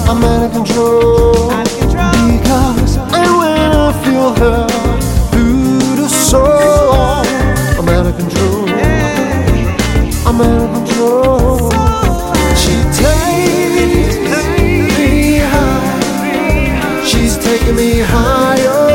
I'm out of control. Because and when I feel her through the soul, I'm out of control. I'm out of control. She takes me high. She's taking me higher.